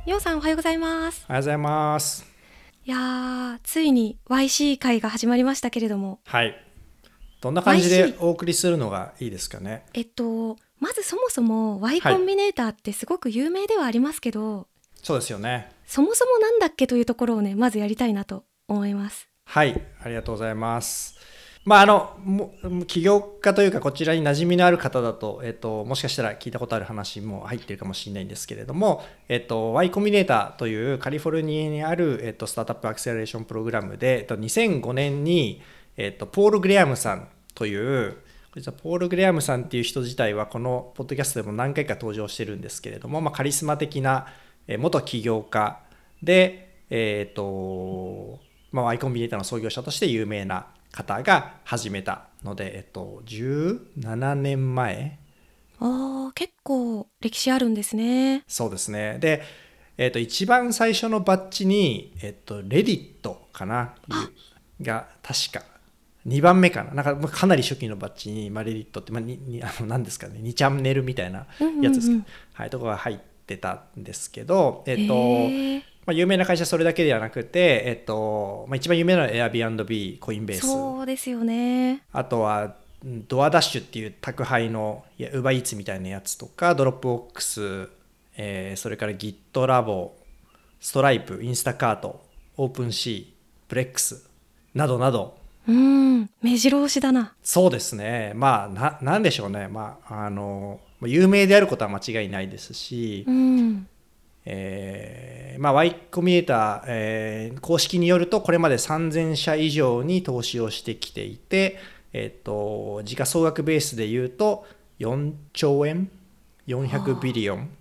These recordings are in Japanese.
ようさんおはようございます。 おはようございます。 いやー、ついに YC 会が始まりましたけれども、 はい。どんな感じで YC、 お送りするのがいいですかね。 まずそもそも Y はい。 コンビネーターってすごく有名ではありますけど、 そうですよね。 そもそもなんだっけというところをね、まずやりたいなと思います。 はい。ありがとうございます。起業家というかこちらに馴染みのある方だと、もしかしたら聞いたことある話も入っているかもしれないんですけれども、Y コンビネーターというカリフォルニアにある、スタートアップアクセラレーションプログラムで、2005年に、ポール・グレアムさんという、実はポール・グレアムさんっていう人自体はこのポッドキャストでも何回か登場してるんですけれども、カリスマ的な元起業家で、Y コンビネーターの創業者として有名な方が始めたので、17年前。 結構歴史あるんですね。 そうですね。で、一番最初のバッジに、レディットかなが確か2番目かな。なんかかなり初期のバッジに、レディットって何ですかね、2チャンネルみたいなやつですか、はい、とこが入ってたんですけど、有名な会社それだけではなくて、一番有名なのは Airbnb、コインベース。 そうですよね。 あとはドアダッシュっていう宅配のUber Eatsみたいなやつとか、ドロップボックス、それから GitLab、ストライプ、インスタカート、オープンシー、ブレックスなどなど。 目白押しだな。 そうですね。なんでしょうね。有名であることは間違いないですし、Y コミュニケーター、公式によるとこれまで3000社以上に投資をしてきていて、時価総額ベースでいうと4兆円400ビリオン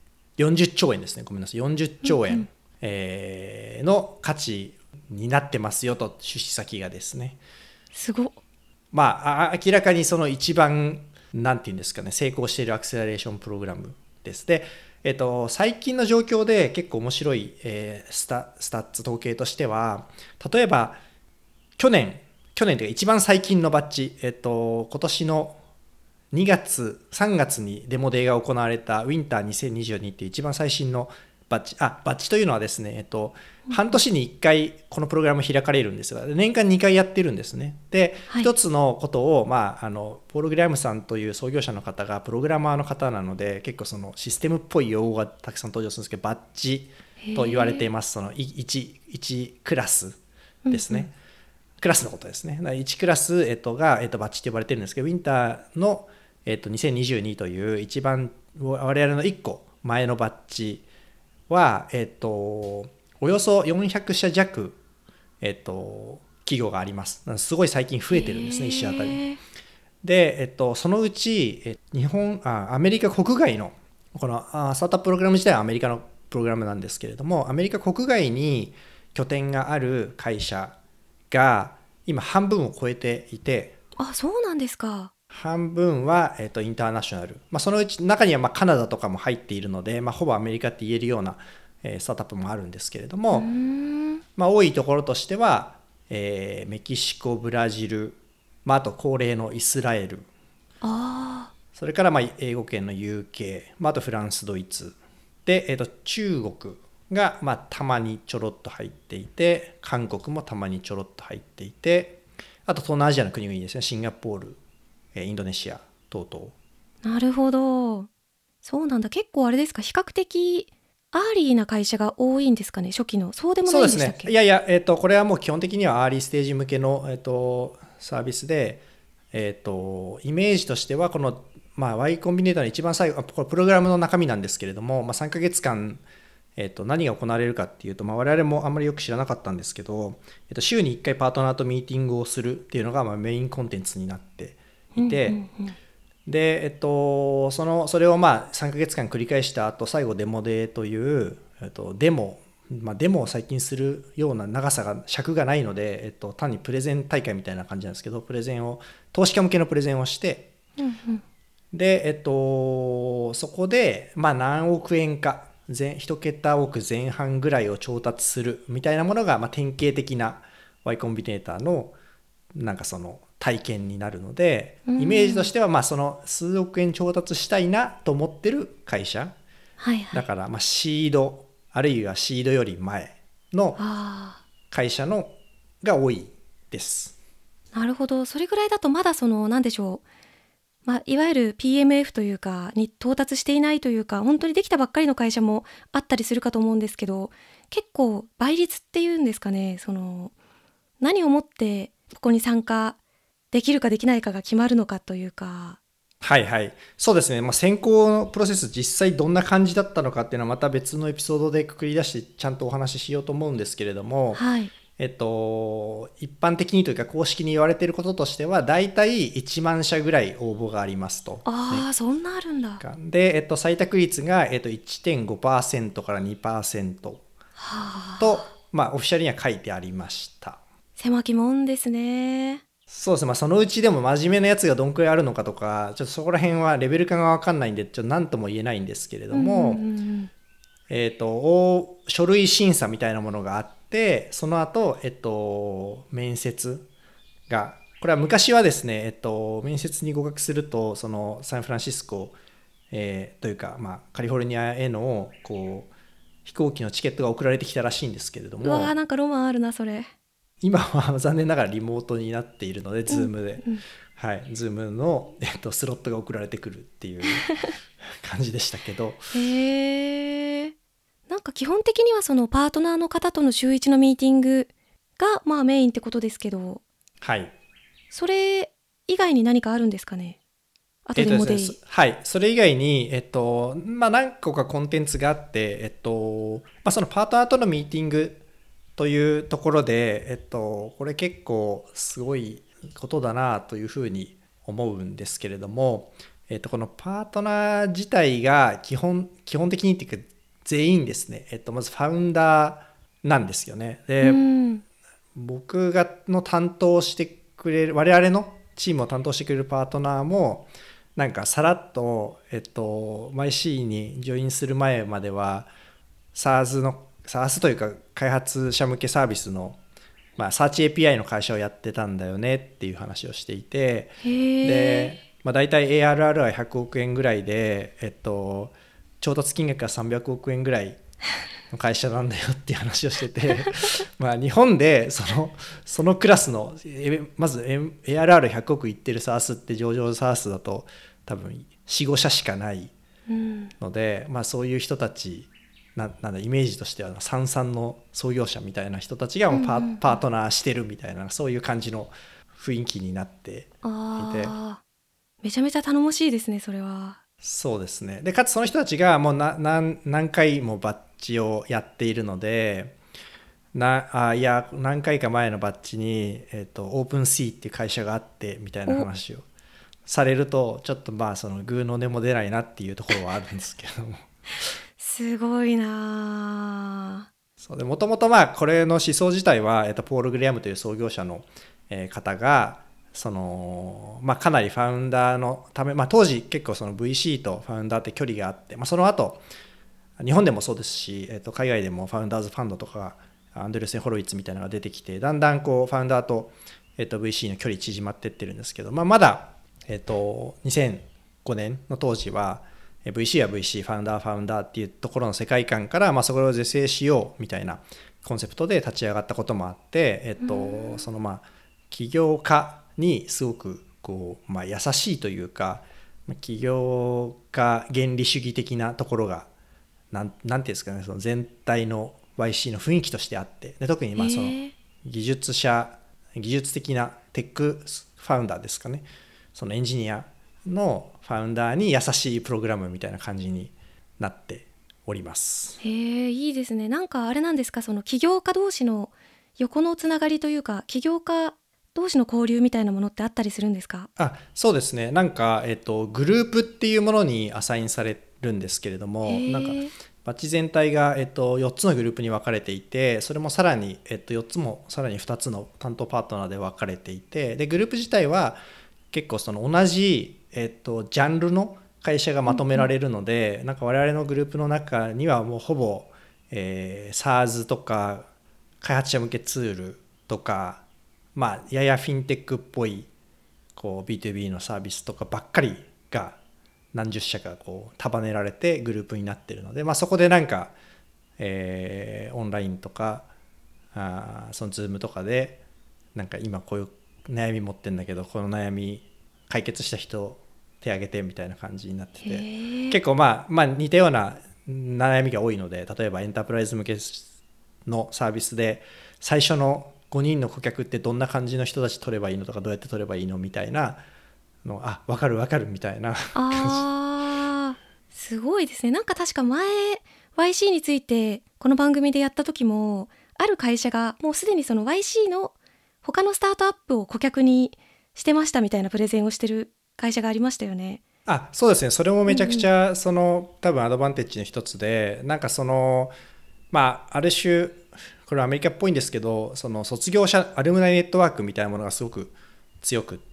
40兆円ですね、ごめんなさい、40兆円、の価値になってますよと、出資先がですね。 すごっ。 明らかにその一番なんていうんですかね、成功しているアクセラレーションプログラムです。で、最近の状況で結構面白い、スタッツ統計としては、例えば去年というか一番最近のバッジ、今年の2月3月にデモデーが行われたウィンター2022っていう一番最新のバッジというのはですね、半年に1回このプログラム開かれるんですが、年間2回やってるんですね。で、一つのことを、ポール・グレアムさんという創業者の方がプログラマーの方なので、結構そのシステムっぽい用語がたくさん登場するんですけど、バッジと言われています。その 1クラスですね。クラスのことですね。1クラス、が、バッジと呼ばれてるんですけど、ウィンターの、2022という一番我々の1個前のバッジは、およそ400社弱、企業があります。すごい最近増えてるんですね、1社あたり。で、そのうちアメリカ国外のこのスタートアッププログラム自体はアメリカのプログラムなんですけれども、アメリカ国外に拠点がある会社が今半分を超えていて、 そうなんですか。 半分は、インターナショナル、そのうち中にはカナダとかも入っているので、ほぼアメリカって言えるような、スタートアップもあるんですけれども、多いところとしては、メキシコ、ブラジル、あと恒例のイスラエル、それから英語圏の UK、あとフランス、ドイツで、中国がたまにちょろっと入っていて、韓国もたまにちょろっと入っていて、あと東南アジアの国々ですね、シンガポール、インドネシア等々。 なるほど。そうなんだ。結構あれですか、比較的アーリーな会社が多いんですかね、初期の。そうでもないんでしたっけ？ そうですね。これはもう基本的にはアーリーステージ向けの、サービスで、イメージとしてはこの、Y コンビネーターの一番最後、これプログラムの中身なんですけれども、3ヶ月間、何が行われるかっていうと、我々もあんまりよく知らなかったんですけど、週に1回パートナーとミーティングをするっていうのがメインコンテンツになっていて、で、それを3ヶ月間繰り返した後、最後デモデーという、デモを最近するような尺がないので、単にプレゼン大会みたいな感じなんですけど、投資家向けのプレゼンをして、で、そこで、何億円か、1桁億前半ぐらいを調達するみたいなものが、典型的な Y コンビネーターのその体験になるので、イメージとしてはその数億円調達したいなと思ってる会社、だからシードあるいはシードより前の会社のが多いです。 なるほど。それぐらいだとまだ何でしょう、いわゆる PMF というかに到達していないというか、本当にできたばっかりの会社もあったりするかと思うんですけど、結構倍率っていうんですかね、何をもってここに参加できるかできないかが決まるのかというか。 はいはい。そうですね。選考のプロセス実際どんな感じだったのかっていうのはまた別のエピソードでくくり出してちゃんとお話ししようと思うんですけれども、 はい。 一般的にというか公式に言われていることとしては、だいたい1万社ぐらい応募がありますと。 そんなあるんだ。 で、採択率が、1.5% から 2% と、オフィシャルには書いてありました。 狭きもんですね。 そうですね。そのうちでも真面目なやつがどんくらいあるのかとか、ちょっとそこら辺はレベル感が分かんないんで、ちょっと何とも言えないんですけれども、書類審査みたいなものがあって、その後、面接が、これは昔はですね、面接に合格すると、そのサンフランシスコ、というか、カリフォルニアへの飛行機のチケットが送られてきたらしいんですけれども、 なんかロマンあるなそれ。 今は残念ながらリモートになっているので、ズームで、ズームの、スロットが送られてくるっていう感じでしたけど。 なんか基本的にはそのパートナーの方との週1のミーティングがメインってことですけど、 はい。 それ以外に何かあるんですかね。後でもでいい。 はい。それ以外に、何個かコンテンツがあって、そのパートナーとのミーティングというところで、これ結構すごいことだなというふうに思うんですけれども、このパートナー自体が基本的にっていうか全員ですね、まずファウンダーなんですよね。で、僕の担当してくれる、我々のチームを担当してくれるパートナーも、なんかさらっと、MyC にジョインする前までは SaaS というか開発者向けサービスの、サーチ API の会社をやってたんだよねっていう話をしていて、で、大体 ARR は100億円ぐらいで、調達金額が300億円ぐらいの会社なんだよっていう話をしてて日本でそのクラスのまず ARR100 億いってる SaaS って上場 SaaS だと多分 4,5 社しかないので、そういう人たちなんだイメージとしては三々の創業者みたいな人たちがパートナーしてるみたいな、そういう感じの雰囲気になっていて、 めちゃめちゃ頼もしいですねそれは。 そうですね。でかつその人たちがもう何回もバッジをやっているので、いや何回か前のバッジに、オープンシーっていう会社があってみたいな話をされると、ちょっとそのグーの音も出ないなっていうところはあるんですけどもすごいな。 そうで、もともとこれの思想自体は、ポール・グレアムという創業者の方がかなりファウンダーのため、当時結構その VC とファウンダーって距離があって、その後日本でもそうですし、海外でもファウンダーズファンドとかアンドレセン・ホロイッツみたいなのが出てきて、だんだんファウンダーと、VC の距離縮まってってるんですけど、まだ、2005年の当時は VC は VC、ファウンダーっていうところの世界観から、それを是正しようみたいなコンセプトで立ち上がったこともあって、その起業家にすごく優しいというか、起業家原理主義的なところがなんていうんですかね、その全体の YC の雰囲気としてあって、で特にその技術的なテックファウンダーですかね、そのエンジニアのファウンダーに優しいプログラムみたいな感じになっております。 いいですね。なんかあれなんですか、その起業家同士の横のつながりというか、起業家同士の交流みたいなものってあったりするんですか？ そうですね。なんか、グループっていうものにアサインされるんですけれども、なんかバッジ全体が、4つのグループに分かれていて、それもさらに、4つもさらに2つの担当パートナーで分かれていて、でグループ自体は結構その同じ、ジャンルの会社がまとめられるので、なんか我々のグループの中にはもうほぼ、SaaS とか開発者向けツールとか、ややフィンテックっぽいB2B のサービスとかばっかりが何十社か束ねられてグループになっているので、そこでなんか、 オンラインとかその Zoom とかでなんか今こういう悩み持ってんだけどこの悩み解決した人手挙げてみたいな感じになってて、結構まあ似たような悩みが多いので、例えばエンタープライズ向けのサービスで最初の5人の顧客ってどんな感じの人たち取ればいいのとかどうやって取ればいいのみたいなの分かるみたいな感じ。すごいですね。なんか確か前 YC についてこの番組でやった時もある会社がもうすでにその YC の他のスタートアップを顧客にしてましたみたいなプレゼンをしてる会社がありましたよね。 そうですね。それもめちゃくちゃ多分アドバンテージの一つで、なんかある種これはアメリカっぽいんですけど、その卒業者アルムナイネットワークみたいなものがすごく強くって、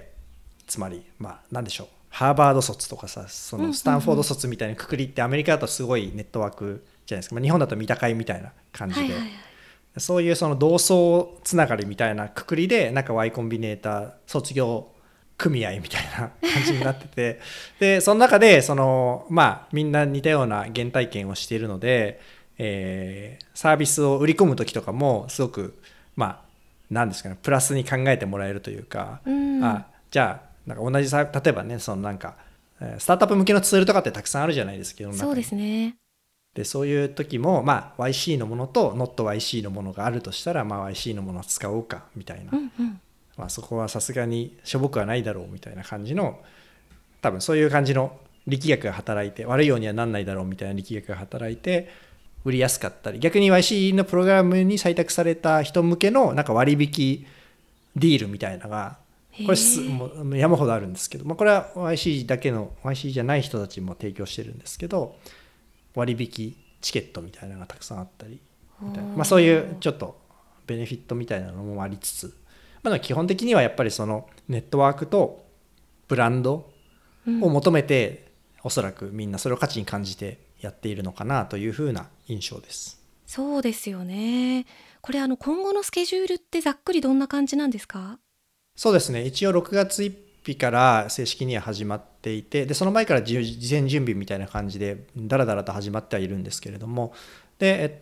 つまり何でしょう、ハーバード卒とかさ、そのスタンフォード卒みたいなくくりってアメリカだとすごいネットワークじゃないですか。日本だと三田会みたいな感じで、そういうその同窓つながりみたいなくくりでなんか Y コンビネーター卒業組合みたいな感じになっててでその中でみんな似たような原体験をしているので、サービスを売り込む時とかもすごくなんですかね、プラスに考えてもらえるというか、じゃあなんか同じ例えばね、そのなんかスタートアップ向けのツールとかってたくさんあるじゃないですか。 そうですね。 でそういう時もYC のものと NotYC のものがあるとしたら、YC のものを使おうかみたいな、そこはさすがにしょぼくはないだろうみたいな感じの、多分そういう感じの力学が働いて、悪いようにはなんないだろうみたいな力学が働いて売りやすかったり、逆に YC のプログラムに採択された人向けのなんか割引ディールみたいなのがこれもう山ほどあるんですけど、これは YC だけの YC じゃない人たちも提供してるんですけど、割引チケットみたいなのがたくさんあったりみたいな、そういうちょっとベネフィットみたいなのもありつつ、基本的にはやっぱりそのネットワークとブランドを求めて、おそらくみんなそれを価値に感じてやっているのかなというふうな印象です。 そうですよね。これ今後のスケジュールってざっくりどんな感じなんですか？ そうですね、一応6月1日から正式には始まっていて、でその前から事前準備みたいな感じでだらだらと始まってはいるんですけれども、で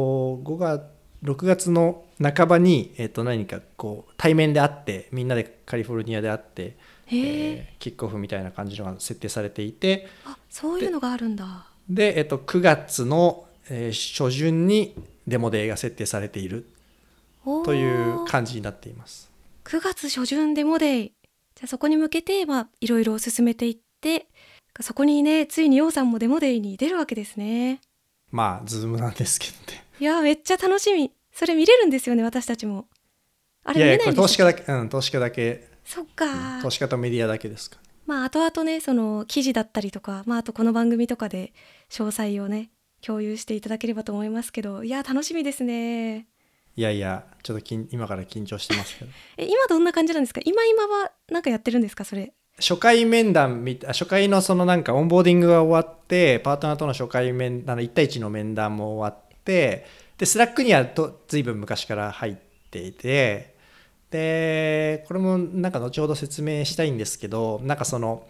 6月の半ばに、何かこう対面で会ってみんなでカリフォルニアで会って、キックオフみたいな感じのが設定されていて、 そういうのがあるんだ。 で、9月の、初旬にデモデーが設定されているという感じになっています。 9月初旬デモデー、じゃあそこに向けていろいろ進めていって、そこにね、ついにヨウさんもデモデーに出るわけですね。 ズームなんですけどね。 いやめっちゃ楽しみ。それ見れるんですよね、私たちも。あれ見れないんですか？ 投資家だけ、投資家だけ。 そっか、 投資家とメディアだけですか。 後々ね、その記事だったりとか、あとこの番組とかで詳細をね共有していただければと思いますけど、いや楽しみですね。 いやちょっと今から緊張してますけど今どんな感じなんですか？今はなんかやってるんですか？それ初回面談初回のそのなんかオンボーディングが終わって、パートナーとの初回1対1の面談も終わって、でスラックには随分昔から入っていて、でこれもなんか後ほど説明したいんですけど、なんかその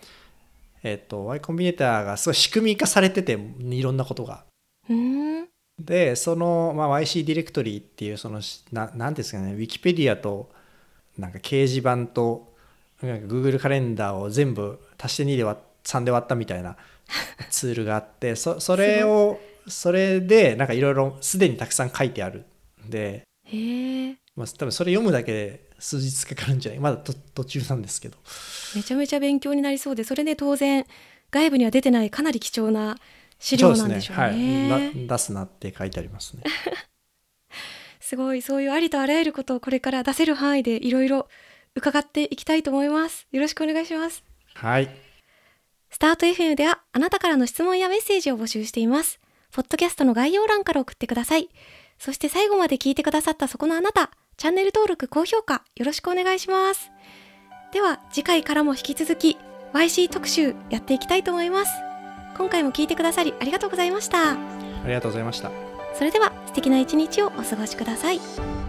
Y コンビネーターがすごい仕組み化されてて、いろんなことが。でその、YC ディレクトリーっていうそのなんですかね、ウィキペディアとなんか掲示板となんか Google カレンダーを全部足して2で3で割ったみたいなツールがあってそれでなんかいろいろすでにたくさん書いてあるんで、多分それ読むだけで数日かかるんじゃない、まだ途中なんですけど、 めちゃめちゃ勉強になりそうで、それで当然外部には出てないかなり貴重な資料なんでしょうね。 そうですね、出すなって書いてありますねすごい、そういうありとあらゆることをこれから出せる範囲でいろいろ伺っていきたいと思います。よろしくお願いします。 はい。 スタート FM ではあなたからの質問やメッセージを募集しています。ポッドキャストの概要欄から送ってください。そして最後まで聞いてくださったそこのあなた、チャンネル登録、高評価よろしくお願いします。では次回からも引き続き YC 特集やっていきたいと思います。今回も聞いてくださりありがとうございました。 ありがとうございました。 それでは素敵な一日をお過ごしください。